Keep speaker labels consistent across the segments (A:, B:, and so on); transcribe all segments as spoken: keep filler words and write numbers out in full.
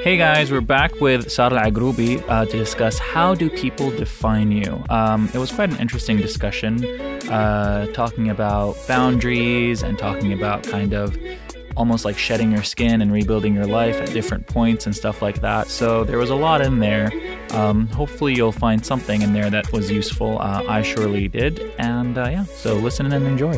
A: Hey guys, we're back with Sara Al-Agroubi uh, to discuss how do people define you. Um, it was quite an interesting discussion, uh, talking about boundaries and talking about kind of almost like shedding your skin and rebuilding your life at different points and stuff like that. So there was a lot in there. Um, hopefully you'll find something in there that was useful. Uh, I surely did. And uh, yeah, so listen and enjoy.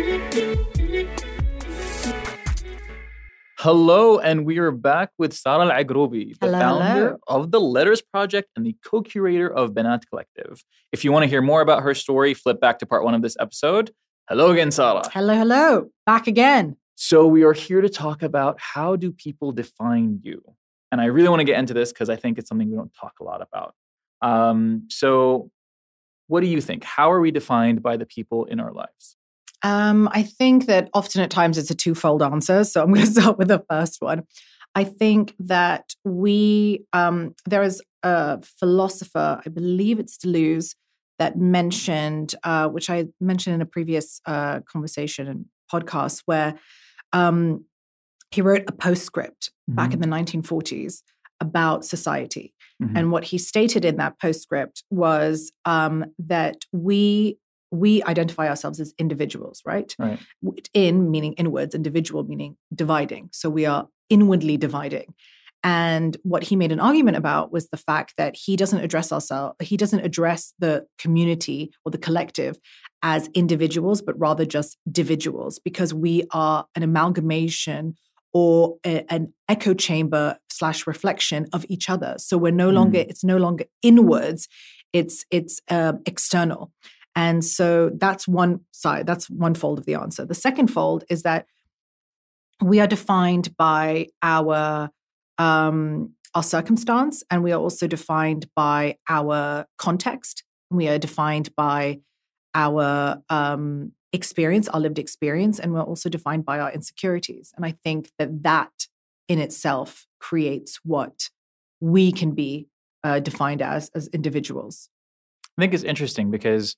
A: Hello, and we are back with Sara Al-Agroubi, the
B: hello,
A: founder
B: hello.
A: of the Letters Project and the co-curator of Banat Collective. If you want to hear more about her story, flip back to part one of this episode. Hello again, Sara.
B: Hello, hello. Back again.
A: So we are here to talk about how do people define you? And I really want to get into this because I think it's something we don't talk a lot about. Um, so what do you think? How are we defined by the people in our lives?
B: Um, I think that often at times it's a twofold answer. So I'm going to start with the first one. I think that we, um, there is a philosopher, I believe it's Deleuze, that mentioned, uh, which I mentioned in a previous uh, conversation and podcast, where um, he wrote a postscript mm-hmm. back in the nineteen forties about society. Mm-hmm. And what he stated in that postscript was um, that we we identify ourselves as individuals, right?
A: Right.
B: In meaning inwards, individual meaning dividing. So we are inwardly dividing. And what he made an argument about was the fact that he doesn't address ourselves, he doesn't address the community or the collective as individuals, but rather just individuals, because we are an amalgamation or a, an echo chamber slash reflection of each other. So we're no longer, mm. it's no longer inwards, it's it's uh, external. And so that's one side, that's one fold of the answer. The second fold is that we are defined by our um, our circumstance, and we are also defined by our context. We are defined by our um, experience, our lived experience, and we're also defined by our insecurities. And I think that that in itself creates what we can be uh, defined as as individuals.
A: I think it's interesting because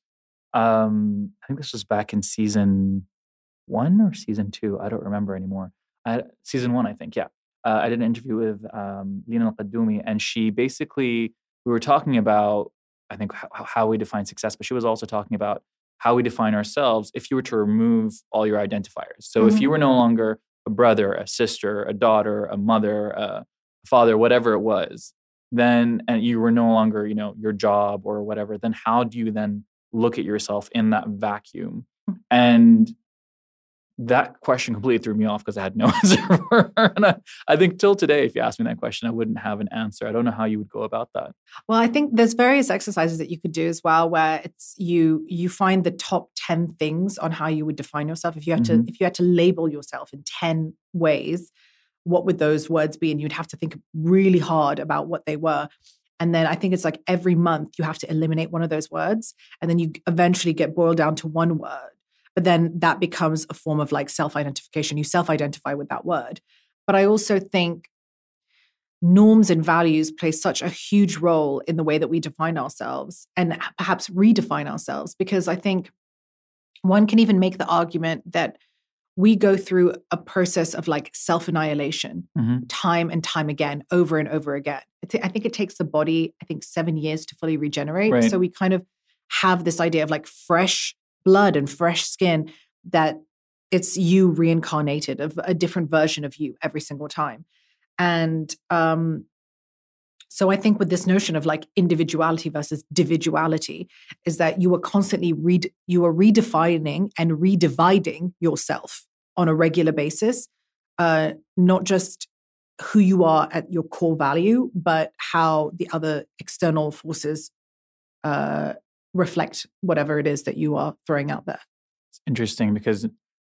A: Um, I think this was back in season one or season two. I don't remember anymore. I, season one, I think. Yeah. Uh, I did an interview with um, Lina Al-Qaddoumi, and she basically, we were talking about, I think, how, how we define success, but she was also talking about how we define ourselves if you were to remove all your identifiers. So mm-hmm. if you were no longer a brother, a sister, a daughter, a mother, a father, whatever it was, then, and you were no longer, you know, your job or whatever, then how do you then look at yourself in that vacuum? And that question completely threw me off because I had no answer for her. And I, I think till today, if you asked me that question, I wouldn't have an answer. I don't know how you would go about that.
B: Well, I think there's various exercises that you could do as well, where it's you you find the top ten things on how you would define yourself. If you had mm-hmm. to if you had to label yourself in ten ways, what would those words be? And you'd have to think really hard about what they were. And then I think it's like every month you have to eliminate one of those words. And then you eventually get boiled down to one word. But then that becomes a form of like self-identification. You self-identify with that word. But I also think norms and values play such a huge role in the way that we define ourselves and perhaps redefine ourselves. Because I think one can even make the argument that we go through a process of like self-annihilation mm-hmm. time and time again, over and over again. I think it takes the body, I think, seven years to fully regenerate. Right. So we kind of have this idea of like fresh blood and fresh skin, that it's you reincarnated, of a different version of you every single time. And um, so I think with this notion of like individuality versus dividuality is that you are constantly, re- you are redefining and redividing yourself on a regular basis, uh, not just who you are at your core value, but how the other external forces uh, reflect whatever it is that you are throwing out there.
A: It's interesting because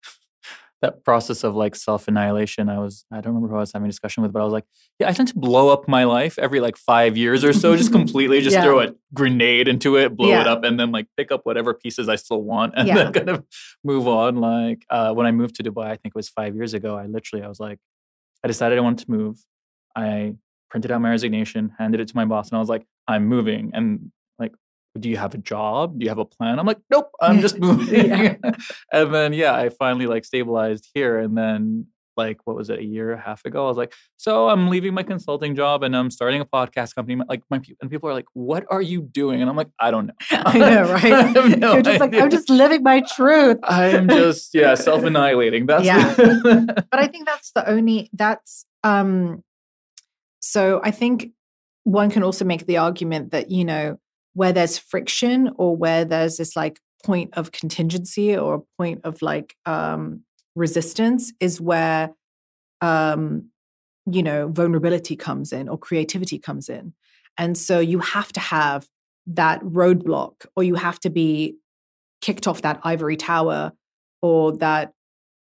A: that process of like self-annihilation, I was, I don't remember who I was having a discussion with, but I was like, yeah, I tend to blow up my life every like five years or so, just completely just yeah. throw a grenade into it, blow yeah. it up, and then like pick up whatever pieces I still want and yeah. then kind of move on. Like uh, when I moved to Dubai, I think it was five years ago, I literally, I was like, I decided I wanted to move. I printed out my resignation, handed it to my boss, and I was like, I'm moving. And like, do you have a job? Do you have a plan? I'm like, nope, I'm just moving. yeah. And then, yeah, I finally like stabilized here. And then like, what was it, a year and a half ago? I was like, so I'm leaving my consulting job and I'm starting a podcast company. Like, my and people are like, what are you doing? And I'm like, I don't know.
B: I know, right? I have no You're just idea. Like, I'm just living my truth.
A: I'm just, yeah, self-annihilating. That's
B: yeah. But I think that's the only, that's, um, so I think one can also make the argument that, you know, where there's friction or where there's this like point of contingency or a point of like um, resistance is where, um, you know, vulnerability comes in or creativity comes in. And so you have to have that roadblock, or you have to be kicked off that ivory tower or that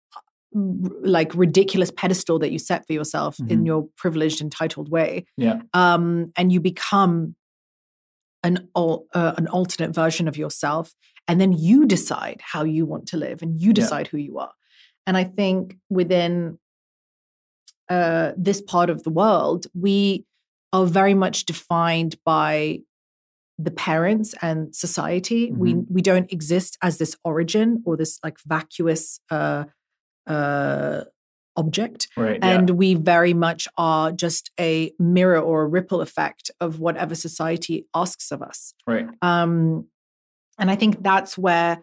B: like ridiculous pedestal that you set for yourself mm-hmm. in your privileged, entitled way.
A: Yeah.
B: Um, and you become an uh, an alternate version of yourself, and then you decide how you want to live, and you decide yeah. who you are. And I think within uh, this part of the world, we are very much defined by the parents and society. Mm-hmm. We we don't exist as this origin or this like vacuous uh, uh, object.
A: Right,
B: and
A: yeah.
B: we very much are just a mirror or a ripple effect of whatever society asks of us.
A: Right.
B: Um, and I think that's where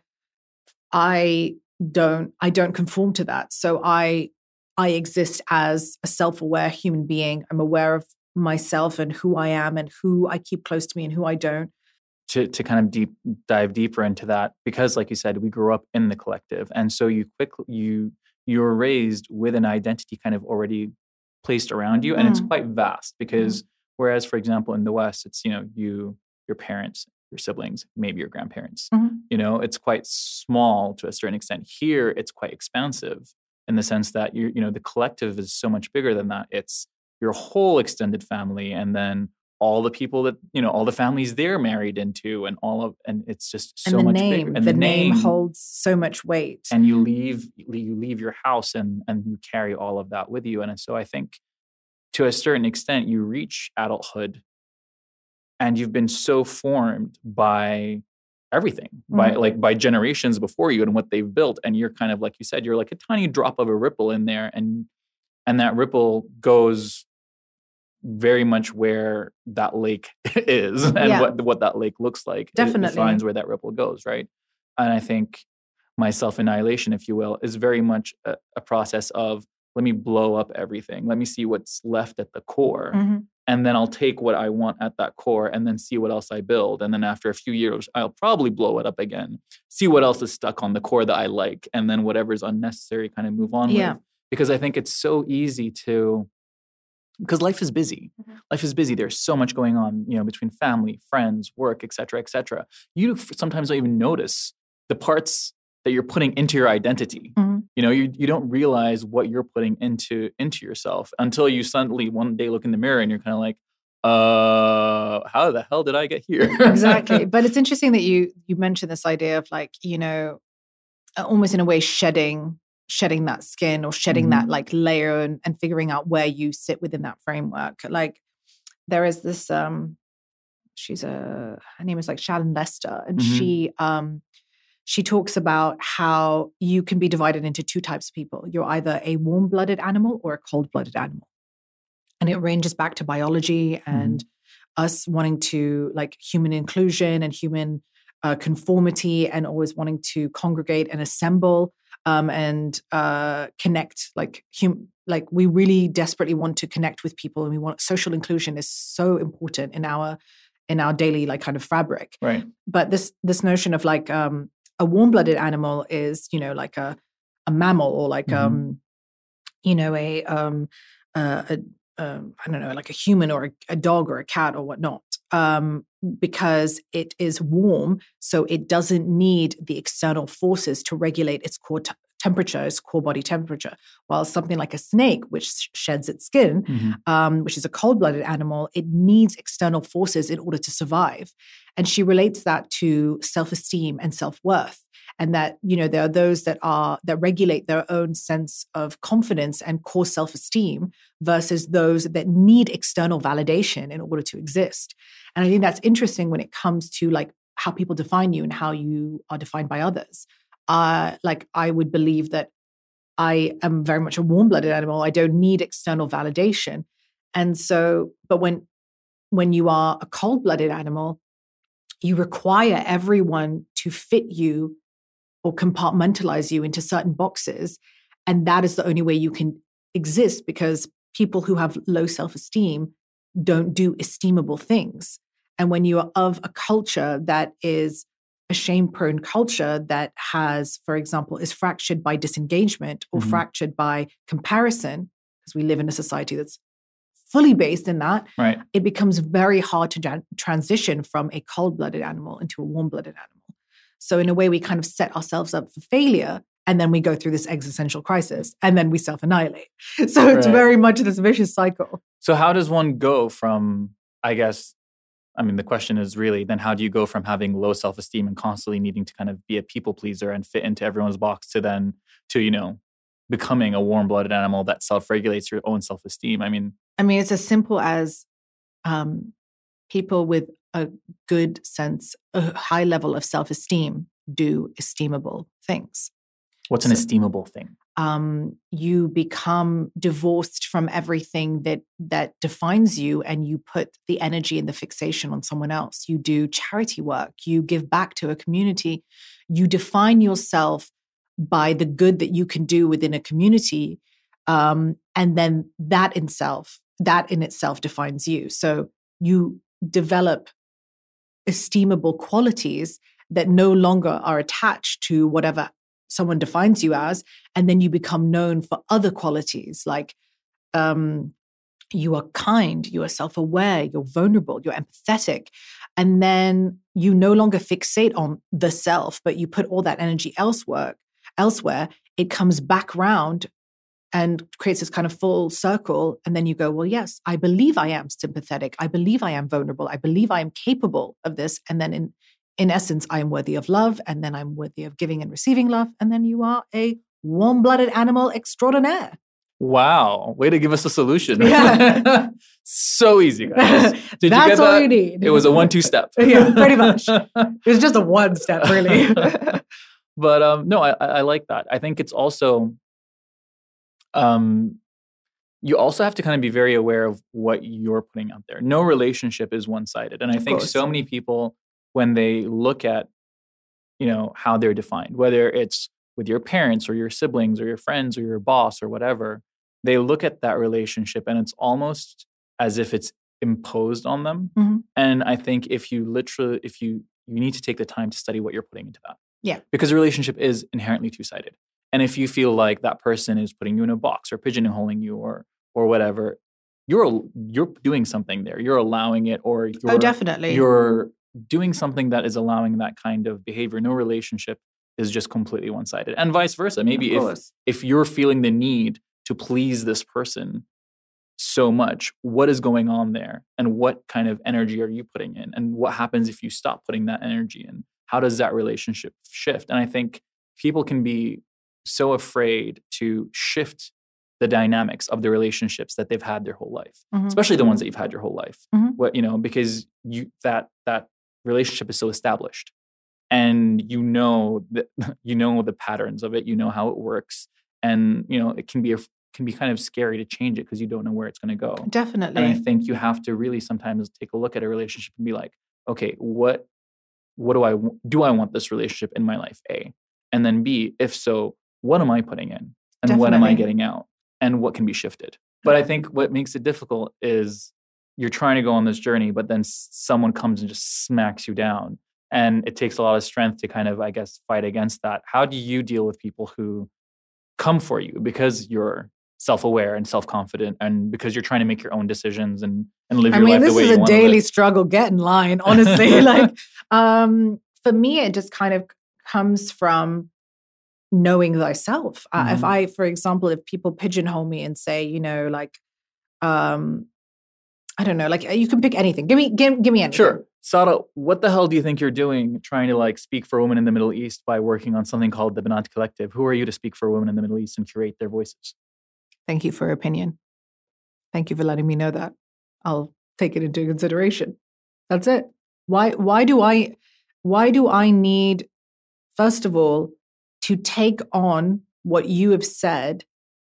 B: I don't I don't conform to that. So I I exist as a self-aware human being. I'm aware of myself and who I am and who I keep close to me and who I don't.
A: To to kind of deep dive deeper into that, because like you said, we grew up in the collective, and so you quickly you you're raised with an identity kind of already placed around you, and mm. it's quite vast. Because mm. whereas, for example, in the West, it's you know you, your parents, your siblings, maybe your grandparents.
B: Mm-hmm.
A: You know, it's quite small to a certain extent. Here, it's quite expansive in the sense that you you know the collective is so much bigger than that. It's your whole extended family, and then all the people that, you know, all the families they're married into, and all of, and it's just so much
B: name,
A: bigger. And
B: the,
A: the
B: name,
A: name
B: holds so much weight.
A: And you leave, you leave your house and, and you carry all of that with you. And so I think to a certain extent, you reach adulthood and you've been so formed by everything, mm-hmm. by like by generations before you and what they've built. And you're kind of, like you said, you're like a tiny drop of a ripple in there. And, and that ripple goes very much where that lake is and
B: yeah.
A: what what that lake looks like.
B: Definitely.
A: It defines where that ripple goes, right? And I think my self-annihilation, if you will, is very much a, a process of, let me blow up everything. Let me see what's left at the core.
B: Mm-hmm.
A: And then I'll take what I want at that core and then see what else I build. And then after a few years, I'll probably blow it up again, see what else is stuck on the core that I like, and then whatever's unnecessary kind of move on
B: yeah.
A: with. Because I think it's so easy to... Because life is busy. Mm-hmm. Life is busy. There's so much going on, you know, between family, friends, work, et cetera, et cetera. You sometimes don't even notice the parts that you're putting into your identity.
B: Mm-hmm.
A: You know, you you don't realize what you're putting into into yourself until you suddenly one day look in the mirror and you're kind of like, uh, how the hell did I get here?
B: Exactly. But it's interesting that you you mentioned this idea of like, you know, almost in a way shedding shedding that skin or shedding mm-hmm. that like layer and, and figuring out where you sit within that framework. Like there is this, um, she's a, her name is like Shannon Lester, and mm-hmm. she, um, she talks about how you can be divided into two types of people. You're either a warm-blooded animal or a cold-blooded animal. And it ranges back to biology and mm-hmm. us wanting to like human inclusion and human uh, conformity and always wanting to congregate and assemble. Um, and uh, connect, like hum- like we really desperately want to connect with people, and we want social inclusion is so important in our in our daily like kind of fabric.
A: Right.
B: But this this notion of like um, a warm-blooded animal is, you know, like a a mammal or like mm-hmm. um, you know a um uh, a um, I don't know, like a human or a, a dog or a cat or whatnot. Um, because it is warm, so it doesn't need the external forces to regulate its core t- temperature, its core body temperature. While something like a snake, which sheds its skin,
A: mm-hmm.
B: um, which is a cold-blooded animal, it needs external forces in order to survive. And she relates that to self-esteem and self-worth. And that, you know, there are those that are that regulate their own sense of confidence and core self-esteem versus those that need external validation in order to exist. And I think that's interesting when it comes to like how people define you and how you are defined by others. Uh, like I would believe that I am very much a warm-blooded animal. I don't need external validation. And so, but when when you are a cold-blooded animal, you require everyone to fit you or compartmentalize you into certain boxes. And that is the only way you can exist, because people who have low self-esteem don't do esteemable things. And when you are of a culture that is a shame-prone culture that has, for example, is fractured by disengagement or mm-hmm. fractured by comparison, because we live in a society that's fully based in that,
A: right.
B: it becomes very hard to tra- transition from a cold-blooded animal into a warm-blooded animal. So in a way, we kind of set ourselves up for failure, and then we go through this existential crisis, and then we self-annihilate. So it's right. very much this vicious cycle.
A: So how does one go from, I guess, I mean, the question is really, then how do you go from having low self-esteem and constantly needing to kind of be a people pleaser and fit into everyone's box to then, to, you know, becoming a warm-blooded animal that self-regulates your own self-esteem? I mean,
B: I mean, it's as simple as um, people with a good sense, a high level of self-esteem do esteemable things.
A: What's an so, esteemable thing?
B: Um, you become divorced from everything that that defines you, and you put the energy and the fixation on someone else. You do charity work. You give back to a community. You define yourself by the good that you can do within a community, um, and then that in self, that in itself defines you. So you develop esteemable qualities that no longer are attached to whatever someone defines you as, and then you become known for other qualities like um, you are kind, you are self-aware, you're vulnerable, you're empathetic, and then you no longer fixate on the self, but you put all that energy elsewhere. Elsewhere, it comes back round and creates this kind of full circle, and then you go, well, yes, I believe I am sympathetic, I believe I am vulnerable, I believe I am capable of this, and then in In essence, I am worthy of love, and then I'm worthy of giving and receiving love, and then you are a warm-blooded animal extraordinaire.
A: Wow. Way to give us a solution.
B: Yeah.
A: So easy, guys. Did
B: That's
A: you get
B: all
A: that?
B: you need.
A: It was a one-two step.
B: Yeah, pretty much. It was just a one step, really.
A: But um, no, I, I like that. I think it's also, um, you also have to kind of be very aware of what you're putting out there. No relationship is one-sided. And I
B: Of
A: think
B: course.
A: so many people, when they look at, you know, how they're defined, whether it's with your parents or your siblings or your friends or your boss or whatever, they look at that relationship and it's almost as if it's imposed on them.
B: Mm-hmm.
A: And I think if you literally, if you, you need to take the time to study what you're putting into that.
B: Yeah.
A: Because a relationship is inherently two-sided. And if you feel like that person is putting you in a box or pigeonholing you or, or whatever, you're, you're doing something there. You're allowing it, or you're,
B: oh, definitely.
A: You're doing something that is allowing that kind of behavior. No relationship is just completely one-sided, and vice versa. Maybe if if you're feeling the need to please this person so much, what is going on there, and what kind of energy are you putting in, and what happens if you stop putting that energy in? How does that relationship shift? And I think people can be so afraid to shift the dynamics of the relationships that they've had their whole life, mm-hmm. especially the ones that you've had your whole life.
B: Mm-hmm.
A: What you know, because you that that relationship is so established, and you know that you know the patterns of it, you know how it works, and you know it can be a, can be kind of scary to change it because you don't know where it's going to go.
B: Definitely.
A: And I think you have to really sometimes take a look at a relationship and be like, okay, what what do I do? I want this relationship in my life? A, and then B, if so, what am I putting in, and
B: Definitely.
A: What am I getting out, and what can be shifted? But I think what makes it difficult is you're trying to go on this journey, but then someone comes and just smacks you down. And it takes a lot of strength to kind of, I guess, fight against that. How do you deal with people who come for you because you're self-aware and self-confident, and because you're trying to make your own decisions and, and live
B: I
A: your
B: mean,
A: life the way you
B: this is
A: want
B: a
A: to
B: daily
A: live?
B: struggle. Get in line, honestly. like, um, for me, it just kind of comes from knowing thyself. Uh,
A: Mm-hmm.
B: If I, for example, if people pigeonhole me and say, you know, like, um, I don't know, like you can pick anything. Give me, give, give me anything.
A: Sure. Sara, what the hell do you think you're doing trying to like speak for women in the Middle East by working on something called the Banat Collective? Who are you to speak for women in the Middle East and curate their voices?
B: Thank you for your opinion. Thank you for letting me know that. I'll take it into consideration. That's it. Why, why do I, why do I need, first of all, to take on what you have said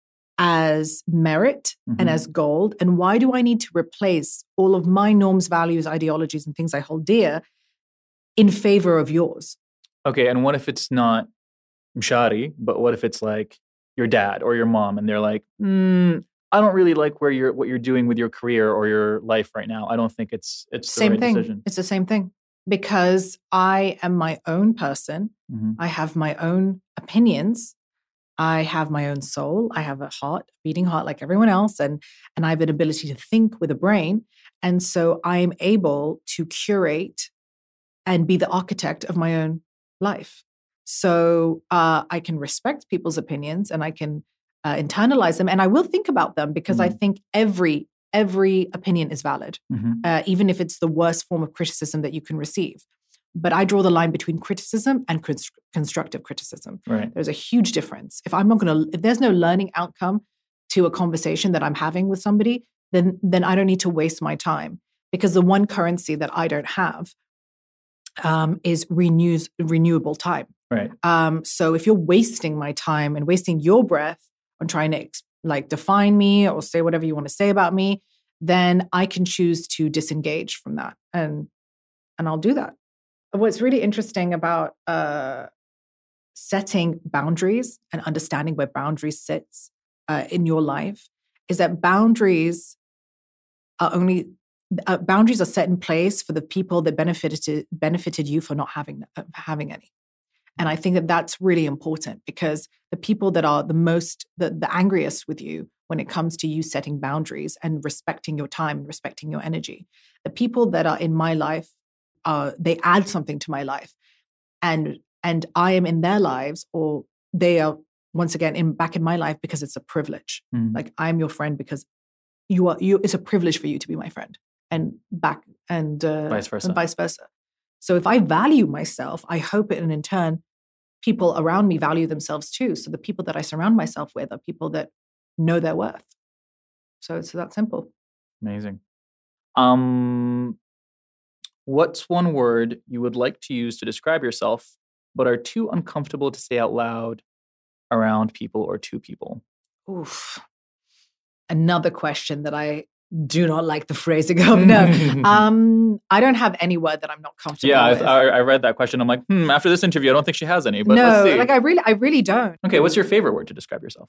B: as merit
A: Mhm.
B: and as gold? And why do I need to replace all of my norms, values, ideologies, and things I hold dear in favor of yours?
A: Okay, and what if it's not Mshari, but what if it's like your dad or your mom, and they're like, mm, I don't really like where you're what you're doing with your career or your life right now. I don't think it's it's the
B: Same
A: right
B: thing.
A: decision.
B: It's the same thing. Because I am my own person.
A: Mm-hmm.
B: I have my own opinions. I have my own soul. I have a heart, a beating heart like everyone else. And, and I have an ability to think with a brain. And so I am able to curate and be the architect of my own life. So uh, I can respect people's opinions and I can uh, internalize them. And I will think about them because
A: Mm-hmm.
B: I think every every opinion is valid,
A: Mm-hmm.
B: uh, even if it's the worst form of criticism that you can receive. But I draw the line between criticism and const- constructive criticism.
A: Right.
B: There's a huge difference. If I'm not going to, if there's no learning outcome to a conversation that I'm having with somebody, then then I don't need to waste my time, because the one currency that I don't have um, is renews renewable time.
A: Right.
B: Um, so if you're wasting my time and wasting your breath on trying to ex- like define me or say whatever you want to say about me, then I can choose to disengage from that, and and I'll do that. What's really interesting about uh, setting boundaries and understanding where boundaries sits uh, in your life is that boundaries are only uh, boundaries are set in place for the people that benefited benefited you for not having uh, having any. And I think that that's really important, because the people that are the most, the, the angriest with you when it comes to you setting boundaries and respecting your time and respecting your energy, the people that are in my life, uh, they add something to my life. And and I am in their lives, or they are, once again, in back in my life because it's a privilege.
A: Mm.
B: Like, I'm your friend because you are, you, it's a privilege for you to be my friend, and back, and uh,
A: Vice versa.
B: and vice versa. So if I value myself, I hope it, and in turn, people around me value themselves too. So the people that I surround myself with are people that know their worth. So it's that simple.
A: Amazing. Um, what's one word you would like to use to describe yourself, but are too uncomfortable to say out loud around people or to people?
B: Oof. Another question that I do not like the phrasing of. No, um, I don't have any word that I'm not comfortable
A: Yeah,
B: with.
A: I, I read that question. I'm like, hmm, after this interview, I don't think she has any, but
B: no,
A: let's see.
B: like I really, I really don't.
A: Okay, what's your favorite word to describe yourself?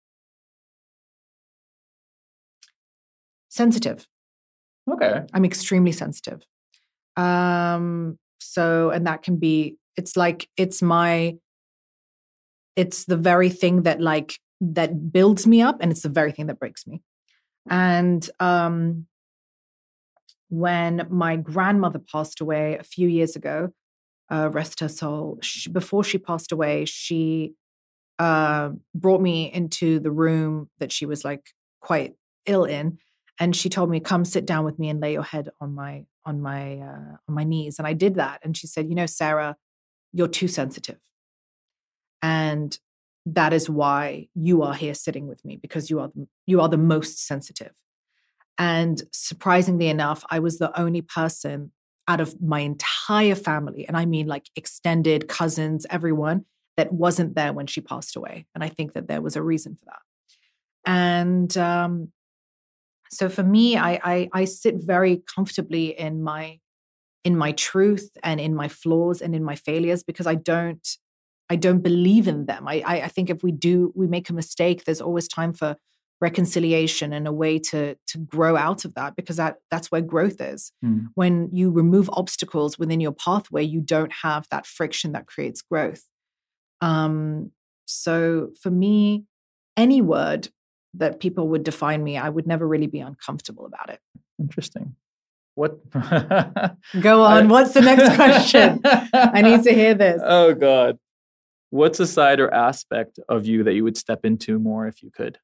B: Sensitive.
A: Okay.
B: I'm extremely sensitive. Um, so, and that can be, it's like, it's my, it's the very thing that like, that builds me up, and it's the very thing that breaks me. And um, when my grandmother passed away a few years ago, uh, rest her soul, she, before she passed away, she uh, brought me into the room that she was like quite ill in, and she told me, "Come sit down with me and lay your head on my on my uh, on my knees." And I did that, and she said, "You know, Sarah, you're too sensitive, and that is why you are here sitting with me, because you are the, you are the most sensitive." And surprisingly enough, I was the only person out of my entire family, and I mean like extended cousins, everyone, that wasn't there when she passed away. And I think that there was a reason for that. And um, so for me, I, I I sit very comfortably in my in my truth and in my flaws and in my failures, because I don't I don't believe in them. I I, I think if we do we make a mistake, there's always time for reconciliation and a way to to grow out of that, because that that's where growth is.
A: Mm.
B: When you remove obstacles within your pathway, you don't have that friction that creates growth. Um, so for me, any word that people would define me, I would never really be uncomfortable about it.
A: Interesting. What?
B: Go on. What's the next question? I need to hear this.
A: Oh, God. What's a side or aspect of you that you would step into more if you could?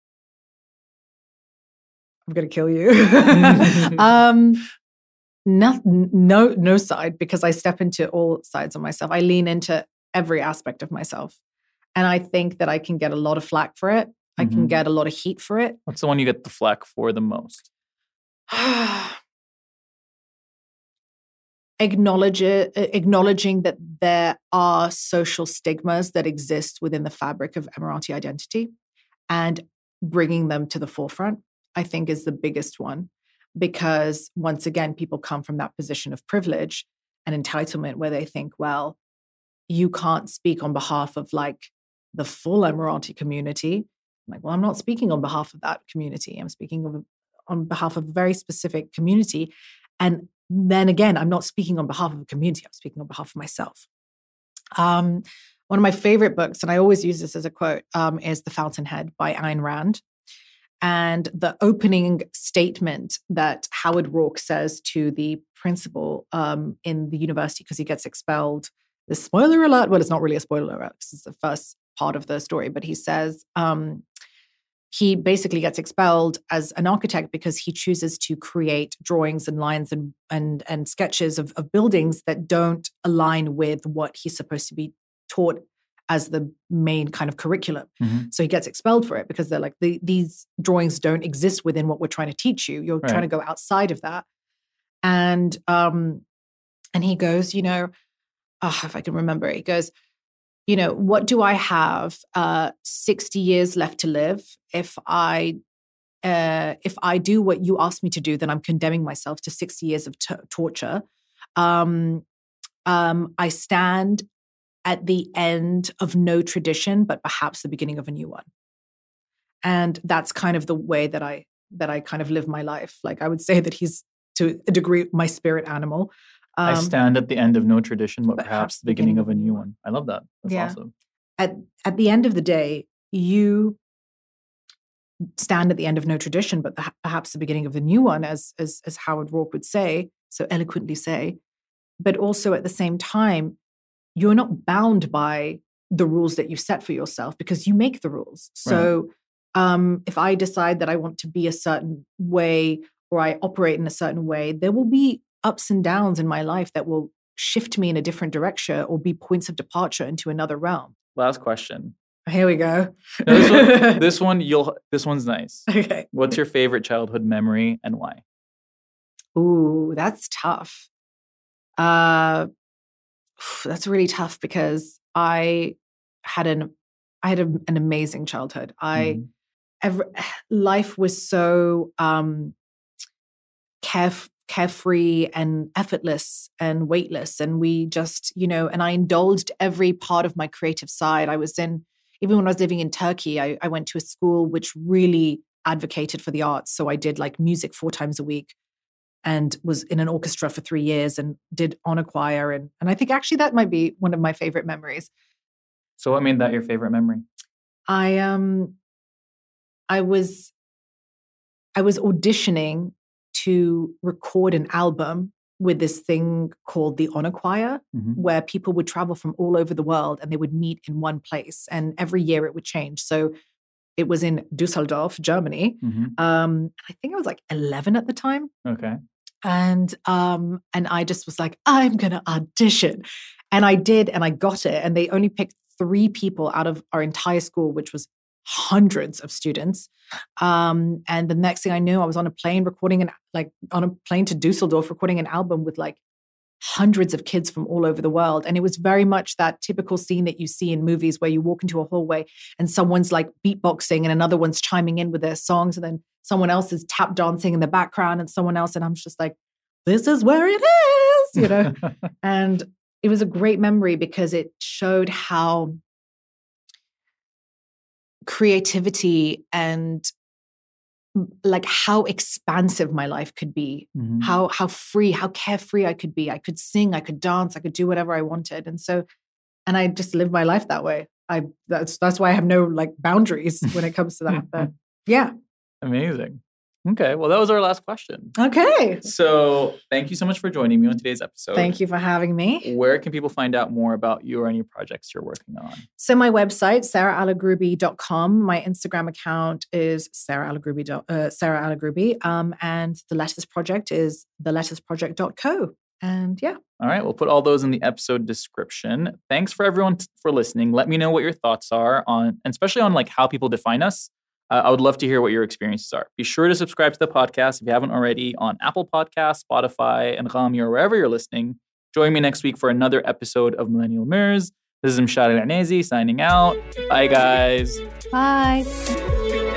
B: I'm going to kill you. um, no, no, no side, because I step into all sides of myself. I lean into every aspect of myself. And I think that I can get a lot of flack for it. I
A: Mm-hmm.
B: can get a lot of heat for it.
A: What's the one you get the flack for the most?
B: acknowledge it, acknowledging that there are social stigmas that exist within the fabric of Emirati identity and bringing them to the forefront, I think, is the biggest one. Because once again, people come from that position of privilege and entitlement where they think, well, you can't speak on behalf of like the full Emirati community. I'm like, well, I'm not speaking on behalf of that community. I'm speaking of, on behalf of a very specific community. And then again, I'm not speaking on behalf of a community. I'm speaking on behalf of myself. Um, one of my favorite books, and I always use this as a quote, um, is The Fountainhead by Ayn Rand. And the opening statement that Howard Rourke says to the principal um, in the university, because he gets expelled, the spoiler alert, well, it's not really a spoiler alert because it's the first part of the story, but he says um, he basically gets expelled as an architect because he chooses to create drawings and lines and and, and sketches of, of buildings that don't align with what he's supposed to be taught as the main kind of curriculum. Mm-hmm. So he gets expelled for it because they're like, the, these drawings don't exist within what we're trying to teach you. You're right. Trying to go outside of that. And um, and he goes, you know, oh, if I can remember, he goes, you know, what do I have uh, sixty years left to live? If I uh, if I do what you asked me to do, then I'm condemning myself to sixty years of t- torture. Um, um, I stand at the end of no tradition, but perhaps the beginning of a new one. And that's kind of the way that I that I kind of live my life. Like I would say that he's to a degree my spirit animal.
A: Um, I stand at the end of no tradition, but, but perhaps the beginning, beginning of a new one. one. I love that. That's yeah. awesome.
B: At at the end of the day, you stand at the end of no tradition, but the, perhaps the beginning of the new one, as as as Howard Rourke would say, so eloquently say. But also at the same time, you're not bound by the rules that you set for yourself because you make the rules. So right. um, if I decide that I want to be a certain way or I operate in a certain way, there will be ups and downs in my life that will shift me in a different direction or be points of departure into another realm.
A: Last question.
B: Here we go.
A: No, this one, this one, you'll. This one's nice.
B: Okay.
A: What's your favorite childhood memory and why?
B: Ooh, that's tough. Uh, that's really tough because I had an I had a, an amazing childhood. I mm. every, life was so um, caref- carefree and effortless and weightless, and we just you know. And I indulged every part of my creative side. I was in even when I was living in Turkey. I, I went to a school which really advocated for the arts. So I did like music four times a week. And was in an orchestra for three years and did honor choir. And, and I think actually that might be one of my favorite memories.
A: So what made that your favorite memory?
B: I um, I was I was auditioning to record an album with this thing called the honor choir, mm-hmm. where people would travel from all over the world and they would meet in one place. And every year it would change. So it was in Düsseldorf, Germany. Mm-hmm. Um, I think I was like eleven at the time.
A: Okay.
B: And um, and I just was like, I'm going to audition. And I did, and I got it. And they only picked three people out of our entire school, which was hundreds of students. Um, and the next thing I knew, I was on a plane recording, an like on a plane to Düsseldorf, recording an album with like hundreds of kids from all over the world. And it was very much that typical scene that you see in movies where you walk into a hallway and someone's like beatboxing and another one's chiming in with their songs. And then someone else is tap dancing in the background and someone else. And I'm just like, this is where it is, you know? And it was a great memory because it showed how creativity and like how expansive my life could be, mm-hmm. how how free, how carefree I could be. I could sing, I could dance, I could do whatever I wanted. And so, and I just lived my life that way. I that's that's why I have no like boundaries when it comes to that. But yeah.
A: Amazing. Okay. Well, that was our last question.
B: Okay.
A: So thank you so much for joining me on today's episode.
B: Thank you for having me.
A: Where can people find out more about you or any projects you're working on?
B: So my website, sarah alagrubi dot com. My Instagram account is sarah alagrubi. Uh, Sarah Alagrubi. Um, and the Letters Project is the letters project dot co. And yeah.
A: All right. We'll put all those in the episode description. Thanks for everyone t- for listening. Let me know what your thoughts are on, and especially on like how people define us. Uh, I would love to hear what your experiences are. Be sure to subscribe to the podcast if you haven't already on Apple Podcasts, Spotify, and Anghami, or wherever you're listening. Join me next week for another episode of Millennial Mirrors. This is Mshad Al-Anezi signing out. Bye, guys.
B: Bye.